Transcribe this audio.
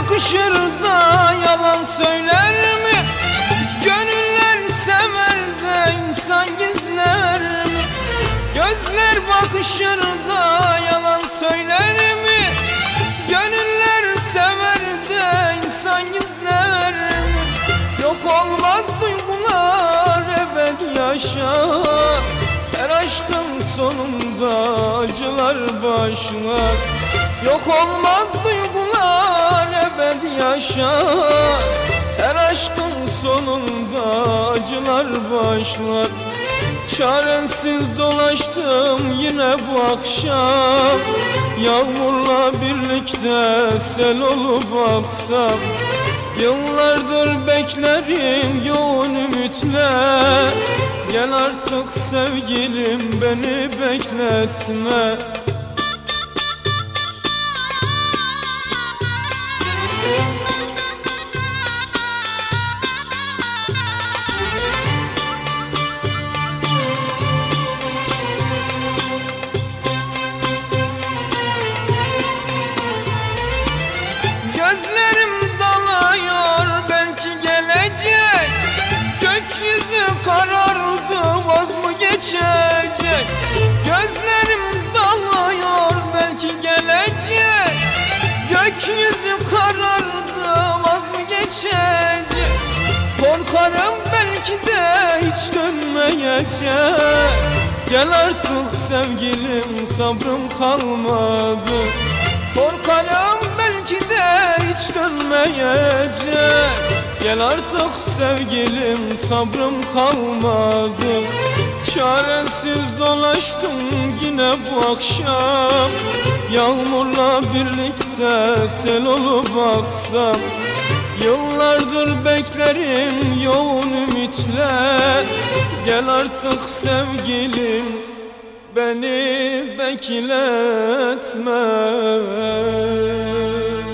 bakışır da yalan söyler mi? Gönüller sever de insan gizler mi? Gözler bakışır da yalan söyler mi? Gönüller sever de insan gizler mi? Yok olmaz duygular ebed yaşar, her aşkın sonunda acılar başlar. Yok olmaz duygular ebed yaşar, her aşkın sonunda acılar başlar. Çaresiz dolaştım yine bu akşam, yağmurla birlikte sel olup aksam. Yıllardır beklerim yoğun ümitle, gel artık sevgilim beni bekletme. Gözlerim dalıyor belki gelecek, gökyüzü karardı vaz mı geçecek? Gözlerim dalıyor belki gelecek, gökyüzü karardı vaz mı geçecek? Korkarım belki de hiç dönmeyecek. Gel artık sevgilim sabrım kalmadı. Korkarım belki de hiç dönmeyecek. Gel artık sevgilim sabrım kalmadı. Çaresiz dolaştım yine bu akşam, yağmurla birlikte sel olup aksam. Yıllardır beklerim yoğun ümitle, gel artık sevgilim beni bekletme.